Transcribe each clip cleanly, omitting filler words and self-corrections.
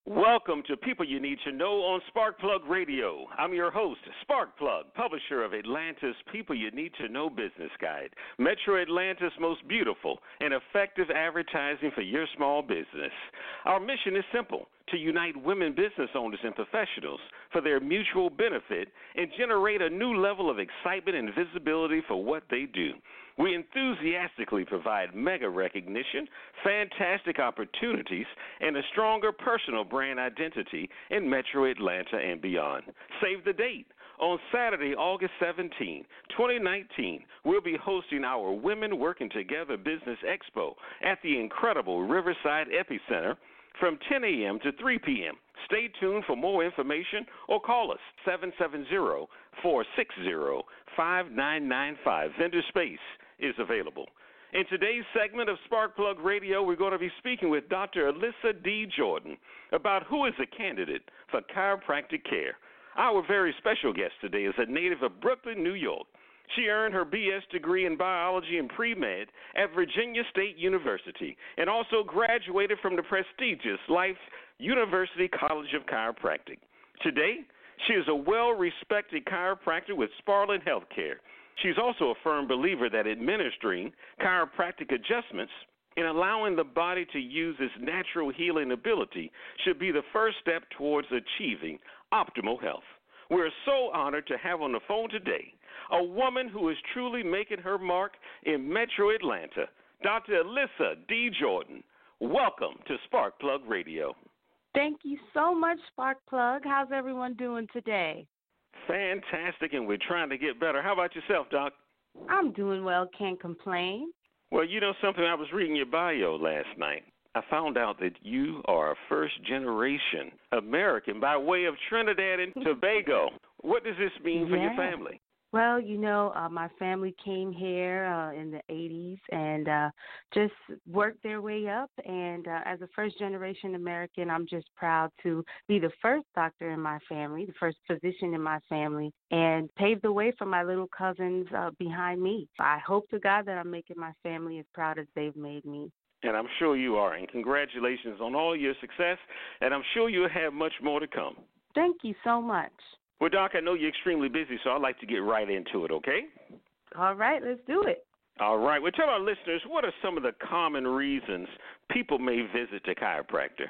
Welcome to People You Need to Know on Sparkplug Radio. I'm your host, Sparkplug, publisher of Atlanta's People You Need to Know Business Guide, Metro Atlanta's most beautiful and effective advertising for your small business. Our mission is simple: to unite women business owners and professionals for their mutual benefit and generate a new level of excitement and visibility for what they do. We enthusiastically provide mega recognition, fantastic opportunities, and a stronger personal brand identity in Metro Atlanta and beyond. Save the date. On Saturday, August 17, 2019, we'll be hosting our Women Working Together Business Expo at the incredible Riverside Epicenter from 10 a.m. to 3 p.m. Stay tuned for more information or call us 770-460-5995. Vendor space is available. In today's segment of Sparkplug Radio, we're going to be speaking with Dr. Alyssa D. Jordan about who is a candidate for chiropractic care. Our very special guest today is a native of Brooklyn, New York. She earned her B.S. degree in biology and pre-med at Virginia State University and also graduated from the prestigious Life University College of Chiropractic. Today, she is a well-respected chiropractor with Sparlin Healthcare. She's also a firm believer that administering chiropractic adjustments and allowing the body to use its natural healing ability should be the first step towards achieving optimal health. We're so honored to have on the phone today a woman who is truly making her mark in Metro Atlanta, Dr. Alyssa D. Jordan. Welcome to Sparkplug Radio. Thank you so much, Sparkplug. How's everyone doing today? Fantastic, and we're trying to get better. How about yourself, Doc? I'm doing well, can't complain. Well, you know something, I was reading your bio last night. I found out that you are a first-generation American by way of Trinidad and Tobago. What does this mean for your family? Well, my family came here in the 80s and just worked their way up. And as a first-generation American, I'm just proud to be the first doctor in my family, the first physician in my family, and pave the way for my little cousins behind me. I hope to God that I'm making my family as proud as they've made me. And I'm sure you are. And congratulations on all your success. And I'm sure you'll have much more to come. Thank you so much. Well, Doc, I know you're extremely busy, so I'd like to get right into it, okay? All right, let's do it. All right. Well, tell our listeners, what are some of the common reasons people may visit the chiropractor?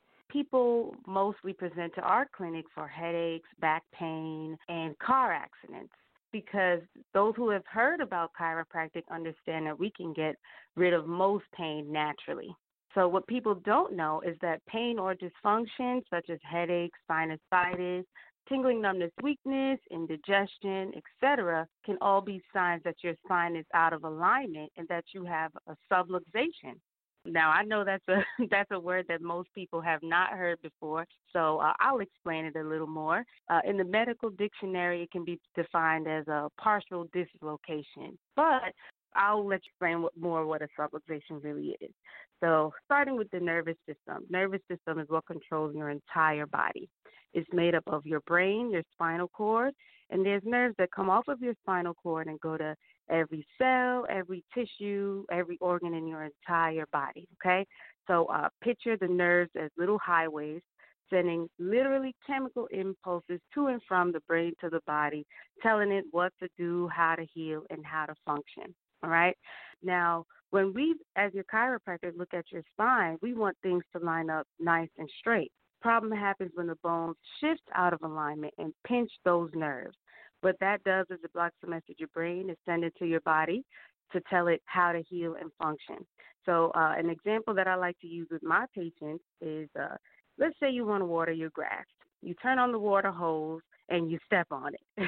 People mostly present to our clinic for headaches, back pain, and car accidents, because those who have heard about chiropractic understand that we can get rid of most pain naturally. So what people don't know is that pain or dysfunction, such as headaches, sinusitis, tingling, numbness, weakness, indigestion, etc., can all be signs that your spine is out of alignment and that you have a subluxation. Now, I know that's a word that most people have not heard before, so I'll explain it a little more. In the medical dictionary, it can be defined as a partial dislocation, but I'll let you explain what a subluxation really is. So starting with the nervous system. Nervous system is what controls your entire body. It's made up of your brain, your spinal cord, and there's nerves that come off of your spinal cord and go to every cell, every tissue, every organ in your entire body, okay? So picture the nerves as little highways sending literally chemical impulses to and from the brain to the body, telling it what to do, how to heal, and how to function, all right? Now, when we, as your chiropractor, look at your spine, we want things to line up nice and straight. Problem happens when the bones shift out of alignment and pinch those nerves. What that does is it blocks the message your brain is sending to your body to tell it how to heal and function. So an example that I like to use with my patients is, let's say you want to water your grass. You turn on the water hose and you step on it.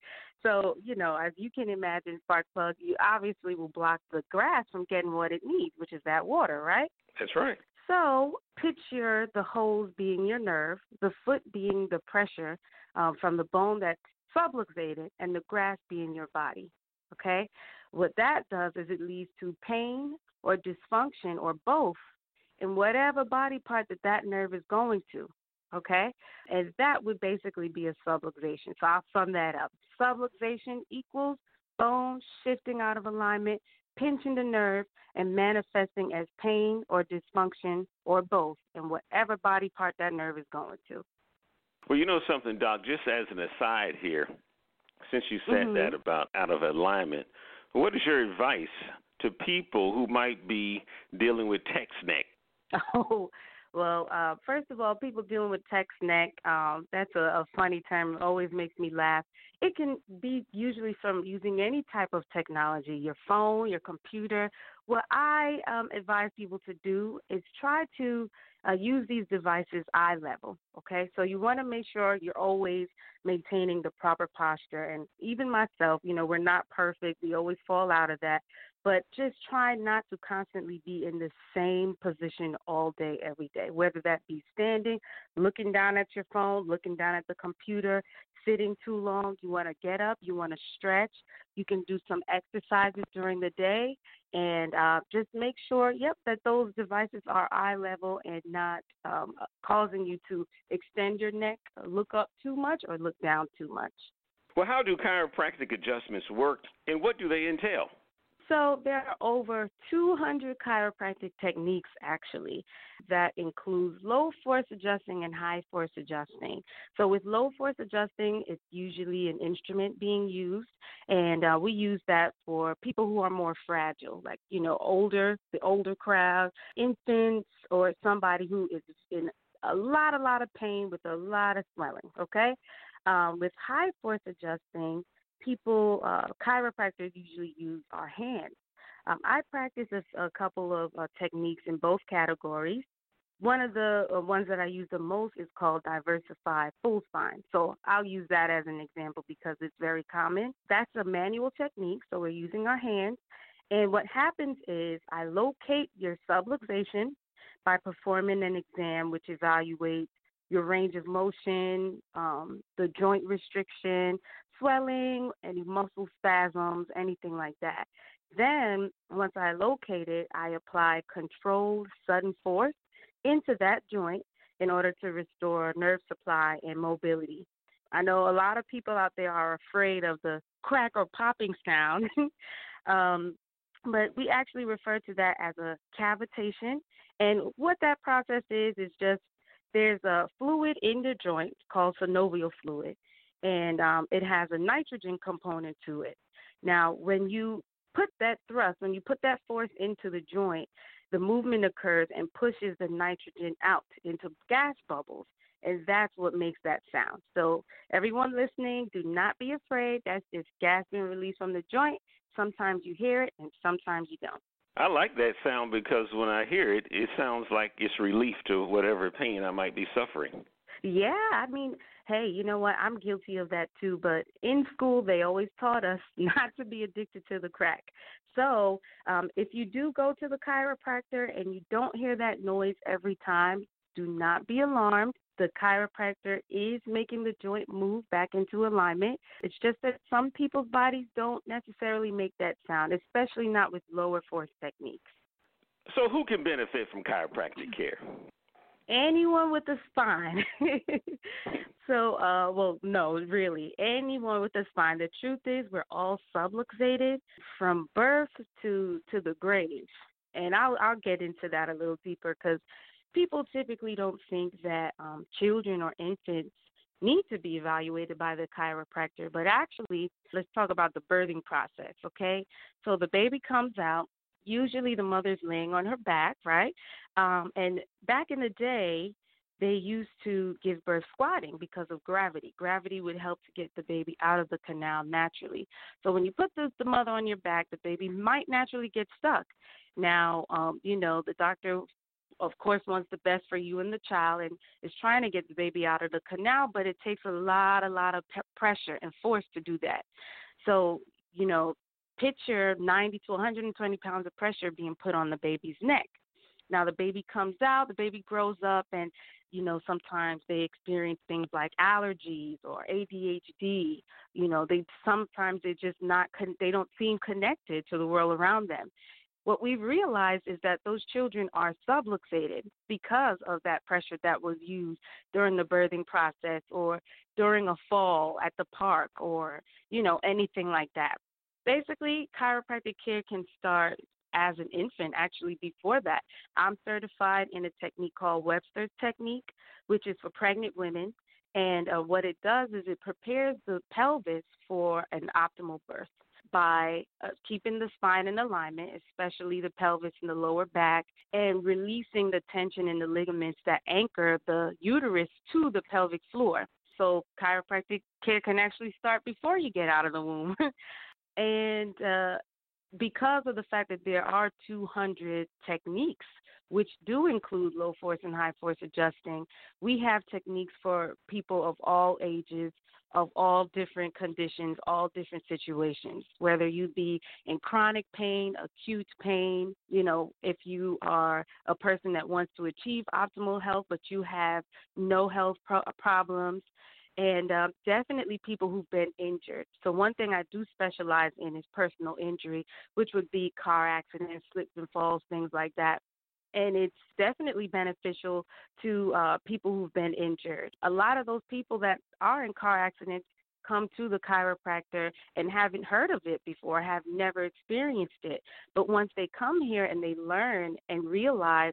So, as you can imagine, Sparkplug, you obviously will block the grass from getting what it needs, which is that water, right? That's right. So picture the hose being your nerve, the foot being the pressure from the bone that's subluxated, and the grass being your body, okay? What that does is it leads to pain or dysfunction or both in whatever body part that nerve is going to, okay? And that would basically be a subluxation. So I'll sum that up. Subluxation equals bone shifting out of alignment, pinching the nerve and manifesting as pain or dysfunction or both in whatever body part that nerve is going to. Well, you know something, Doc, just as an aside here, since you said that about out of alignment, what is your advice to people who might be dealing with text neck? Oh, well, first of all, people dealing with text neck, that's a funny term. It always makes me laugh. It can be usually from using any type of technology, your phone, your computer. What I advise people to do is try to use these devices eye level, okay? So you want to make sure you're always maintaining the proper posture. And even myself, we're not perfect. We always fall out of that. But just try not to constantly be in the same position all day, every day, whether that be standing, looking down at your phone, looking down at the computer, sitting too long. You want to get up. You want to stretch. You can do some exercises during the day and just make sure, that those devices are eye level and not causing you to extend your neck, look up too much, or look down too much. Well, how do chiropractic adjustments work, and what do they entail? So there are over 200 chiropractic techniques, actually, that includes low force adjusting and high force adjusting. So with low force adjusting, it's usually an instrument being used, and we use that for people who are more fragile, like, the older crowd, infants, or somebody who is in a lot of pain with a lot of swelling, okay? With high force adjusting, chiropractors usually use our hands. I practice a couple of techniques in both categories. One of the ones that I use the most is called diversified full spine. So I'll use that as an example because it's very common. That's a manual technique, so we're using our hands. And what happens is I locate your subluxation by performing an exam which evaluates your range of motion, the joint restriction, swelling, any muscle spasms, anything like that. Then, once I locate it, I apply controlled sudden force into that joint in order to restore nerve supply and mobility. I know a lot of people out there are afraid of the crack or popping sound, but we actually refer to that as a cavitation. And what that process is just there's a fluid in the joint called synovial fluid, and it has a nitrogen component to it. Now, when you put that thrust, when you put that force into the joint, the movement occurs and pushes the nitrogen out into gas bubbles, and that's what makes that sound. So everyone listening, do not be afraid. That's just gas being released from the joint. Sometimes you hear it, and sometimes you don't. I like that sound because when I hear it, it sounds like it's relief to whatever pain I might be suffering. Yeah, I mean, hey, you know what? I'm guilty of that too. But in school, they always taught us not to be addicted to the crack. So if you do go to the chiropractor and you don't hear that noise every time, do not be alarmed. The chiropractor is making the joint move back into alignment. It's just that some people's bodies don't necessarily make that sound, especially not with lower force techniques. So who can benefit from chiropractic care? Anyone with a spine. So, no, really, anyone with a spine. The truth is we're all subluxated from birth to the grave. And I'll get into that a little deeper because people typically don't think that children or infants need to be evaluated by the chiropractor. But actually, let's talk about the birthing process, okay? So the baby comes out. Usually the mother's laying on her back, right? And back in the day, they used to give birth squatting because of gravity. Gravity would help to get the baby out of the canal naturally. So when you put the mother on your back, the baby might naturally get stuck. Now, the doctor, of course, wants the best for you and the child and is trying to get the baby out of the canal, but it takes a lot of pressure and force to do that. So, picture 90 to 120 pounds of pressure being put on the baby's neck. Now the baby comes out, the baby grows up, and, sometimes they experience things like allergies or ADHD. They don't seem connected to the world around them. What we've realized is that those children are subluxated because of that pressure that was used during the birthing process or during a fall at the park or, anything like that. Basically, chiropractic care can start as an infant, actually, before that. I'm certified in a technique called Webster's Technique, which is for pregnant women. And what it does is it prepares the pelvis for an optimal birth by keeping the spine in alignment, especially the pelvis and the lower back, and releasing the tension in the ligaments that anchor the uterus to the pelvic floor. So chiropractic care can actually start before you get out of the womb. And because of the fact that there are 200 techniques, which do include low force and high force adjusting, we have techniques for people of all ages, of all different conditions, all different situations, whether you be in chronic pain, acute pain, if you are a person that wants to achieve optimal health, but you have no health problems, and definitely people who've been injured. So one thing I do specialize in is personal injury, which would be car accidents, slips and falls, things like that. And it's definitely beneficial to people who've been injured. A lot of those people that are in car accidents come to the chiropractor and haven't heard of it before, have never experienced it. But once they come here and they learn and realize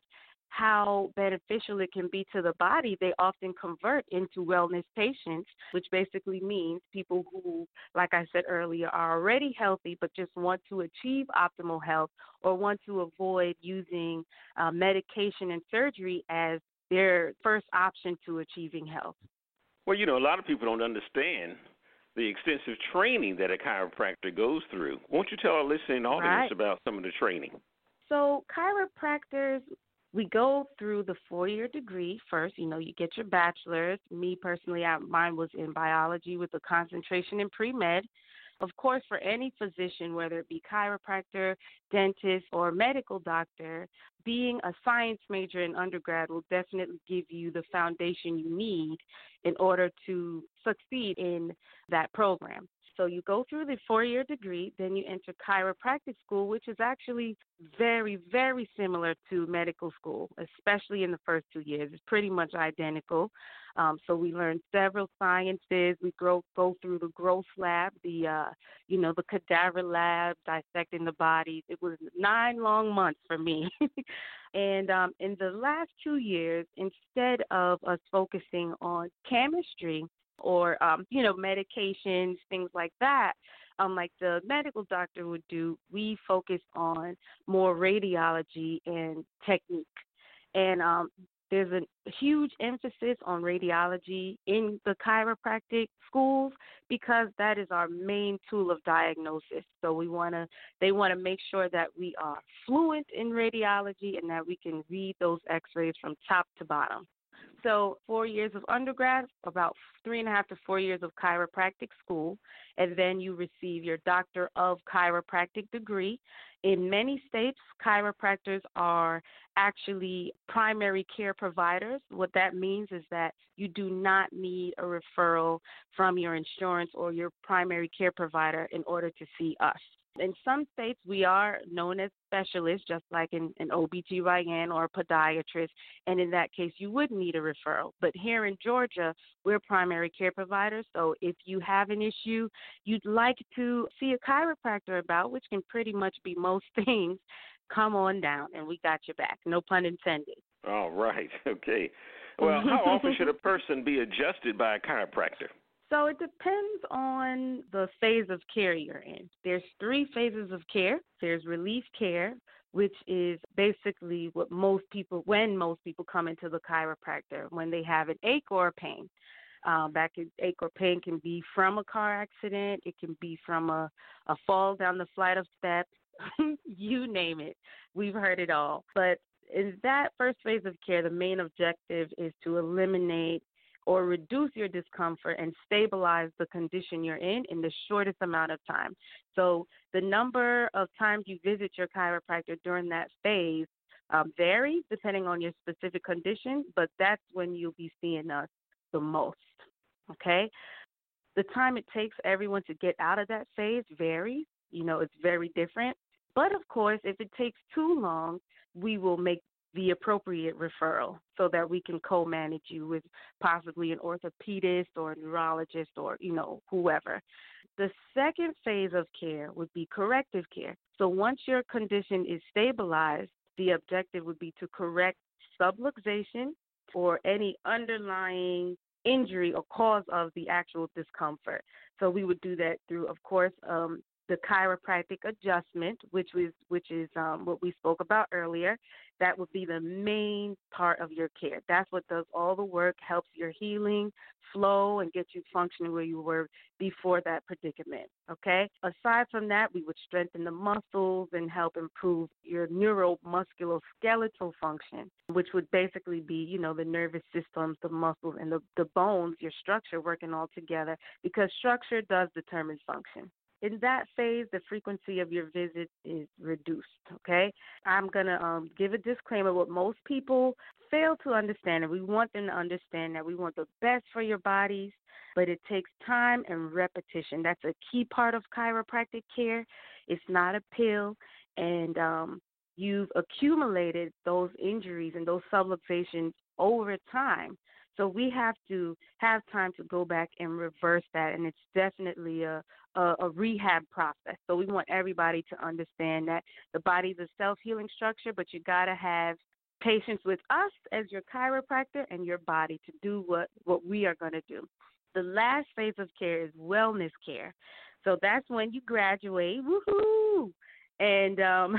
how beneficial it can be to the body, they often convert into wellness patients, which basically means people who, like I said earlier, are already healthy but just want to achieve optimal health or want to avoid using medication and surgery as their first option to achieving health. Well, a lot of people don't understand the extensive training that a chiropractor goes through. Won't you tell our listening audience about some of the training? So chiropractors, we go through the 4-year degree first. You get your bachelor's. Me personally, mine was in biology with a concentration in pre-med. Of course, for any physician, whether it be chiropractor, dentist, or medical doctor, being a science major in undergrad will definitely give you the foundation you need in order to succeed in that program. So you go through the 4-year degree, then you enter chiropractic school, which is actually very, very similar to medical school, especially in the first 2 years. It's pretty much identical. So we learn several sciences. We go through the growth lab, the cadaver lab, dissecting the body. It was 9 long months for me. And in the last 2 years, instead of us focusing on chemistry, or, medications, things like that, like the medical doctor would do, we focus on more radiology and technique. And there's a huge emphasis on radiology in the chiropractic schools because that is our main tool of diagnosis. So they want to make sure that we are fluent in radiology and that we can read those x-rays from top to bottom. So 4 years of undergrad, about 3.5 to 4 years of chiropractic school, and then you receive your Doctor of Chiropractic degree. In many states, chiropractors are actually primary care providers. What that means is that you do not need a referral from your insurance or your primary care provider in order to see us. In some states, we are known as specialists, just like an OBGYN or a podiatrist, and in that case, you would need a referral. But here in Georgia, we're primary care providers, so if you have an issue you'd like to see a chiropractor about, which can pretty much be most things, come on down, and we got your back. No pun intended. All right. Okay. Well, how often should a person be adjusted by a chiropractor? So it depends on the phase of care you're in. There's 3 phases of care. There's relief care, which is basically when most people come into the chiropractor, when they have an ache or a pain. That ache or pain can be from a car accident. It can be from a fall down the flight of steps. You name it. We've heard it all. But in that first phase of care, the main objective is to eliminate or reduce your discomfort and stabilize the condition you're in the shortest amount of time. So the number of times you visit your chiropractor during that phase varies depending on your specific condition, but that's when you'll be seeing us the most, okay? The time it takes everyone to get out of that phase varies. It's very different. But, of course, if it takes too long, we will make the appropriate referral so that we can co-manage you with possibly an orthopedist or a neurologist or, whoever. The second phase of care would be corrective care. So once your condition is stabilized, the objective would be to correct subluxation or any underlying injury or cause of the actual discomfort. So we would do that through, of course, the chiropractic adjustment, which is what we spoke about earlier. That would be the main part of your care. That's what does all the work, helps your healing flow and get you functioning where you were before that predicament, okay? Aside from that, we would strengthen the muscles and help improve your neuromusculoskeletal function, which would basically be, the nervous systems, the muscles, and the bones, your structure working all together, because structure does determine function. In that phase, the frequency of your visit is reduced, okay? I'm going to give a disclaimer. What most people fail to understand, and we want them to understand that we want the best for your bodies, but it takes time and repetition. That's a key part of chiropractic care. It's not a pill, and you've accumulated those injuries and those subluxations over time. So we have to have time to go back and reverse that, and it's definitely a rehab process. So we want everybody to understand that the body's a self-healing structure, but you got to have patience with us as your chiropractor and your body to do what we are going to do. The last phase of care is wellness care. So that's when you graduate, woohoo, and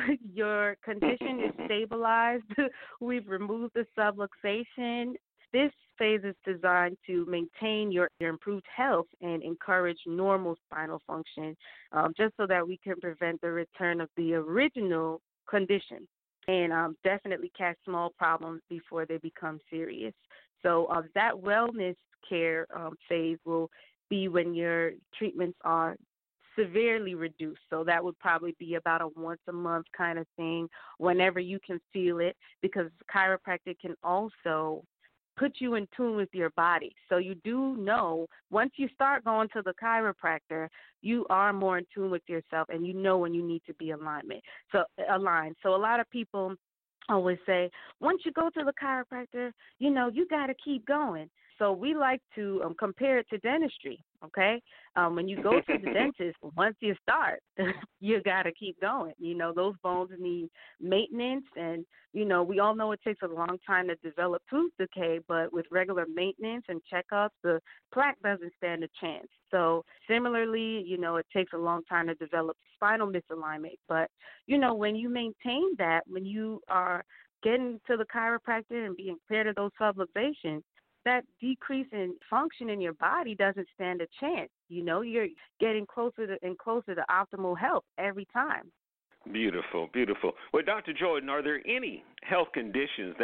your condition is stabilized. We've removed the subluxation. This phase is designed to maintain your improved health and encourage normal spinal function, just so that we can prevent the return of the original condition and definitely catch small problems before they become serious. So that wellness care phase will be when your treatments are severely reduced. So that would probably be about a once a month kind of thing, whenever you can feel it, because chiropractic can also put you in tune with your body. So you do know once you start going to the chiropractor, you are more in tune with yourself, and you know when you need to be aligned. So a lot of people always say, once you go to the chiropractor, you got to keep going. So we like to compare it to dentistry, okay? When you go to the dentist, once you start, you got to keep going. Those bones need maintenance, and, we all know it takes a long time to develop tooth decay, but with regular maintenance and checkups, the plaque doesn't stand a chance. So similarly, it takes a long time to develop spinal misalignment. But, when you maintain that, when you are getting to the chiropractor and being cleared of those subluxations, that decrease in function in your body doesn't stand a chance. You're getting closer and closer to optimal health every time. Beautiful, beautiful. Well, Dr. Jordan, are there any health conditions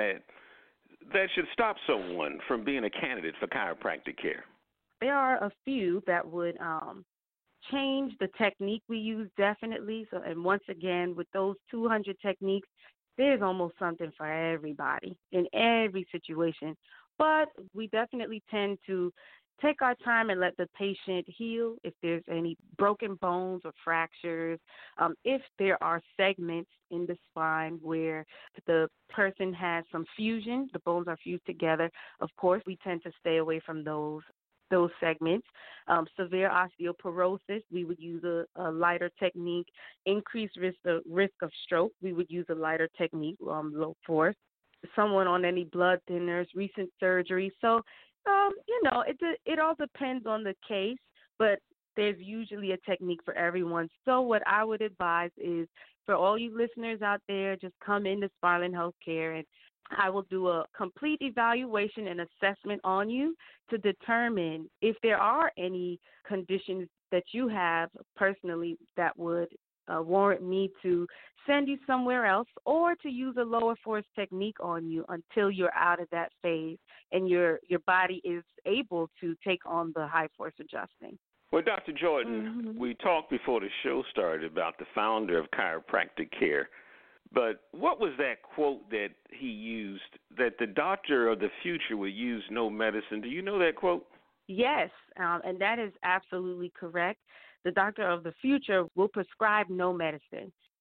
that should stop someone from being a candidate for chiropractic care? There are a few that would change the technique we use, definitely. So, and once again, with those 200 techniques, there's almost something for everybody in every situation. But we definitely tend to take our time and let the patient heal if there's any broken bones or fractures, if there are segments in the spine where the person has some fusion, the bones are fused together. Of course, we tend to stay away from those segments. Severe osteoporosis, we would use a lighter technique. Increased risk of stroke, we would use a lighter technique, low force. Someone on any blood thinners, recent surgery. So, it all depends on the case, but there's usually a technique for everyone. So what I would advise is for all you listeners out there, just come into Sparling Healthcare, and I will do a complete evaluation and assessment on you to determine if there are any conditions that you have personally that would warrant me to send you somewhere else, or to use a lower force technique on you until you're out of that phase and your body is able to take on the high force adjusting. Well, Dr. Jordan, we talked before the show started about the founder of chiropractic care, but what was that quote that he used, that the doctor of the future would use no medicine? Do you know that quote? Yes, and that is absolutely correct. The doctor of the future will prescribe no medicine.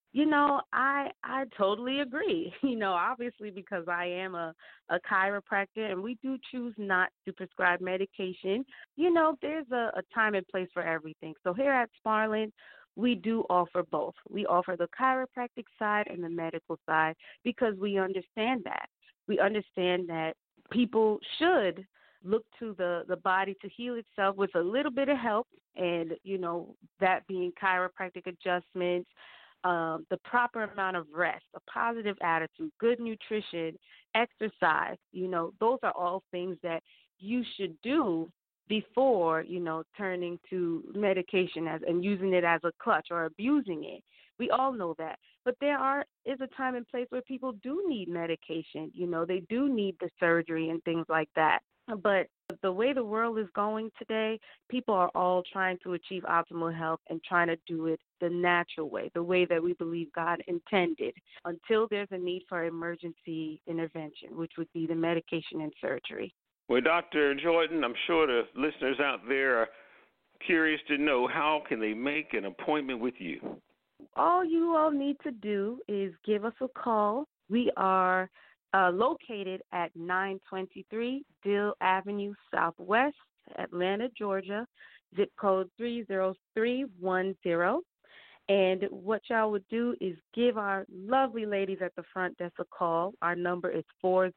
I totally agree. Obviously because I am a chiropractor and we do choose not to prescribe medication, there's a time and place for everything. So here at Sparlin, we do offer both. We offer the chiropractic side and the medical side because we understand that. We understand that people should look to the body to heal itself with a little bit of help and, that being chiropractic adjustments, the proper amount of rest, a positive attitude, good nutrition, exercise. Those are all things that you should do before, turning to medication and using it as a clutch or abusing it. We all know that. But is a time and place where people do need medication. They do need the surgery and things like that. But the way the world is going today, people are all trying to achieve optimal health and trying to do it the natural way, the way that we believe God intended, until there's a need for emergency intervention, which would be the medication and surgery. Well, Dr. Jordan, I'm sure the listeners out there are curious to know, how can they make an appointment with you? All you all need to do is give us a call. We are located at 923 Dill Avenue Southwest, Atlanta, Georgia, zip code 30310. And what y'all would do is give our lovely ladies at the front desk a call. Our number is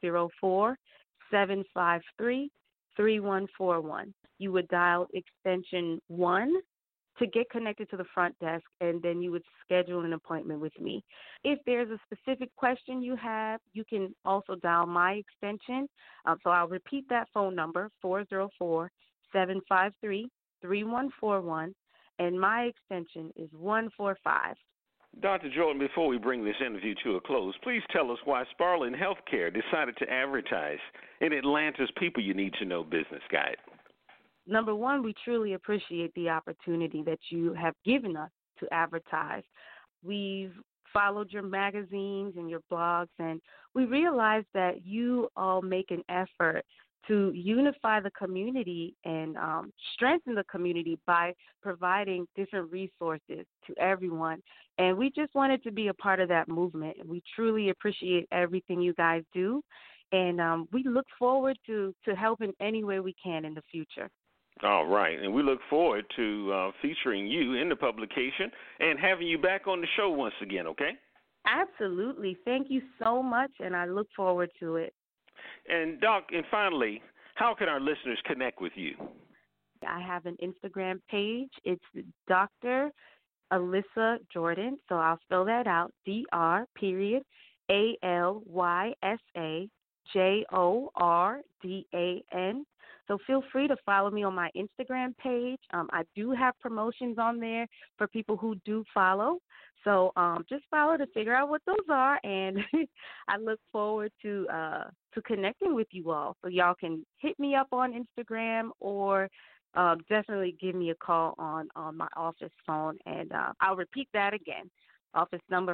404-753-3141. You would dial extension 1 to get connected to the front desk, and then you would schedule an appointment with me. If there's a specific question you have, you can also dial my extension. So I'll repeat that phone number, 404-753-3141, and my extension is 145. Dr. Jordan, before we bring this interview to a close, please tell us why Sparlin Healthcare decided to advertise in Atlanta's People You Need to Know business guide. Number one, we truly appreciate the opportunity that you have given us to advertise. We've followed your magazines and your blogs, and we realize that you all make an effort to unify the community and strengthen the community by providing different resources to everyone. And we just wanted to be a part of that movement. We truly appreciate everything you guys do, and we look forward to helping any way we can in the future. All right, and we look forward to featuring you in the publication and having you back on the show once again, okay? Absolutely. Thank you so much, and I look forward to it. And, Doc, and finally, how can our listeners connect with you? I have an Instagram page. It's Dr. Alyssa Jordan, so I'll spell that out, Dr. ALYSA JORDAN. So feel free to follow me on my Instagram page. I do have promotions on there for people who do follow. So just follow to figure out what those are, and I look forward to connecting with you all. So y'all can hit me up on Instagram or definitely give me a call on my office phone, and I'll repeat that again. Office number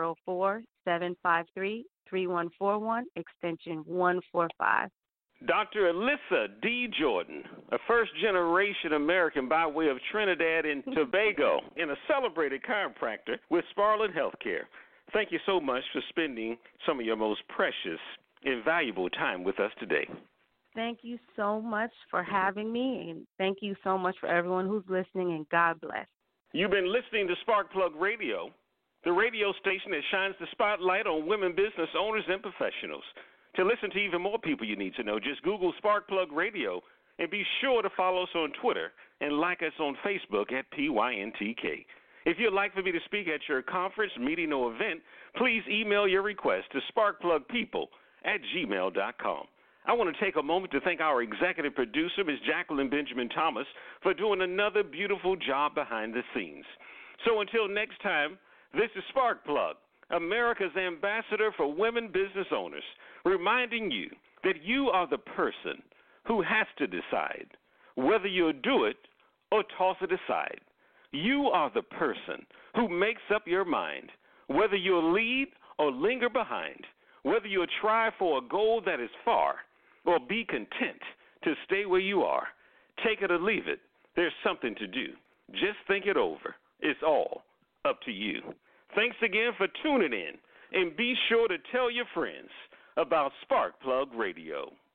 404-753-3141, extension 145. Dr. Alyssa D. Jordan, a first-generation American by way of Trinidad and Tobago, and a celebrated chiropractor with Sparlin Healthcare. Thank you so much for spending some of your most precious and valuable time with us today. Thank you so much for having me, and thank you so much for everyone who's listening, and God bless. You've been listening to Sparkplug Radio, the radio station that shines the spotlight on women business owners and professionals. To listen to even more people you need to know, just Google Sparkplug Radio and be sure to follow us on Twitter and like us on Facebook at PYNTK. If you'd like for me to speak at your conference, meeting, or event, please email your request to sparkplugpeople@gmail.com. I want to take a moment to thank our executive producer, Ms. Jacqueline Benjamin Thomas, for doing another beautiful job behind the scenes. So until next time, this is Sparkplug, America's ambassador for women business owners, reminding you that you are the person who has to decide whether you'll do it or toss it aside. You are the person who makes up your mind whether you'll lead or linger behind, whether you'll try for a goal that is far or be content to stay where you are. Take it or leave it. There's something to do. Just think it over. It's all up to you. Thanks again for tuning in, and be sure to tell your friends about Sparkplug Radio.